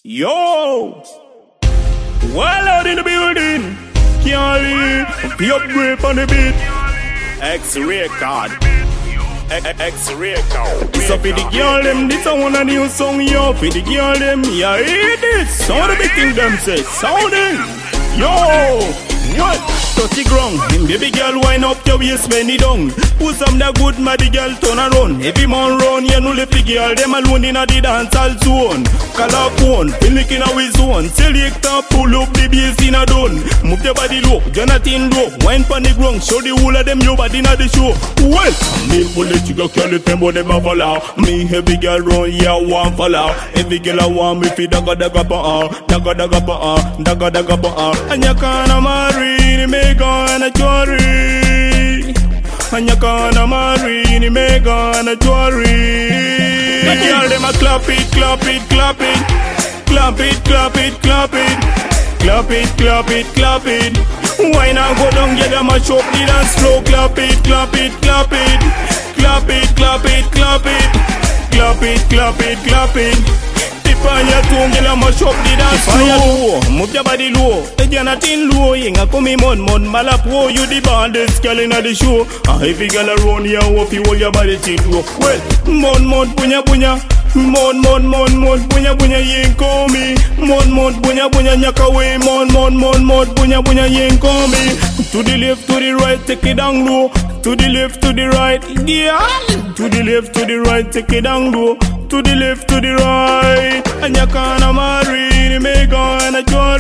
Yo! Well out in the building. Can't leave. Be upgrade on the beat. X-ray card. X-ray card. So for the girl them, this a one a new song, yo. For the girl them, yeah, hear this. Sound the big thing them say. Sounding. Yo! What? Touch the ground. Him baby girl wind up your waist, bend it down. Put some that good the girl turn around. Every man round, you know left the girl them alone in a the dancehall zone. Call up phone, feel like in a way zone. Selector pull up the bass in a done. Move your body low, Jonathan low. Wine pon the ground, show the whole of them your body in the show. Well, me pull the trigger, curl the tempo, them a fall out. Me heavy girl run, yeah, one fall out. Every girl I want me fi dagga dagga pa dagga dagga pa dagga dagga pa. And you can't marry me gonna jewelry. And you can't marry me gonna jewelry. The girl them a clap it, clap it, clap it, clap it, clap it, clap it, clap it, clap it, clap it. Why not go down, get them a choke the dance floor. Clap it, clap it, clap it, clap it, clap it, clap it, clap it, clap it, clap it. On your tongue, girl, I'ma shop the dance floor. Move your body low, the Jonathan low. You ain't come in mon malapro. You the baddest girl inna the show. If you girl around here, hope you hold your body tight low. Well, mon punya punya, mon punya punya, you ain't call me. Mon punya punya, nyaka way. Mon punya punya, you ain't call me. To the left, to the right, take it down low. To the left, to the right, yeah. To the left, to the right, take it down low. To the left, to the right. And you can't marry me gonna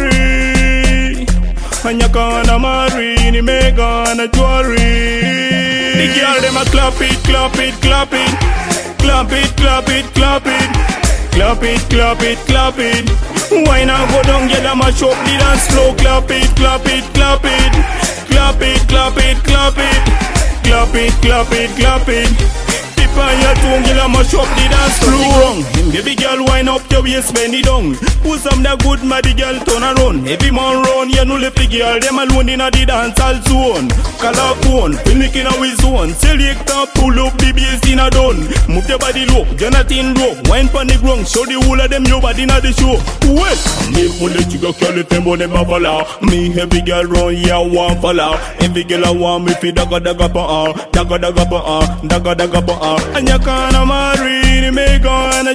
jewelry. And you can't marry me gonna jewelry. The girl them a clap it, clap it, clap it, clap it, clap it, clap it, clap it, clap it, clap it. Why not go down, get them a shop the dance floor. Clap it, clap it, clap it, clap it, clap it, clap it, clap it, clap it, clap it. On your tongue, girl, I'ma shop the dance floor. Baby girl, wind up your waist, bend it down. Put some that good, the girl turn around. Every man round, you know left the girl, them alone in a the dancehall zone. Call up phone, feel like in a way zone. Selector, pull up the bass in a done. Move your body low, Jonathan low. Wine pon the ground, show the whole of them your body in a the show. Well, me pull the trigger, curl the tempo, them a fall out. Me heavy girl round, yeah, one fall out. Every girl I want me fi dagga dagga pa dagga dagga pa dagga dagga pa. And you can't marry me gonna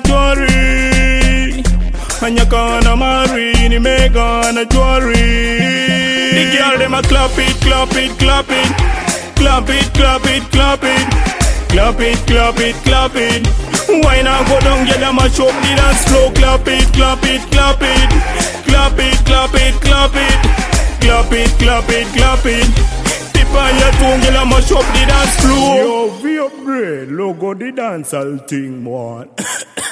jewelry. And you can't marry me gonna jewelry. The girl them a clap it, clap it, clap it, clap it, clap it, clap it, clap it, clap it, clap it. Why not go down, get them a choke the dance floor. Clap it, clap it, clap it, clap it, clap it, clap it, clap it, clap it, clap it. On your tongue, girl, I'ma shop the dance floor. Yo, we upgrade, logo the dancehall thing, man.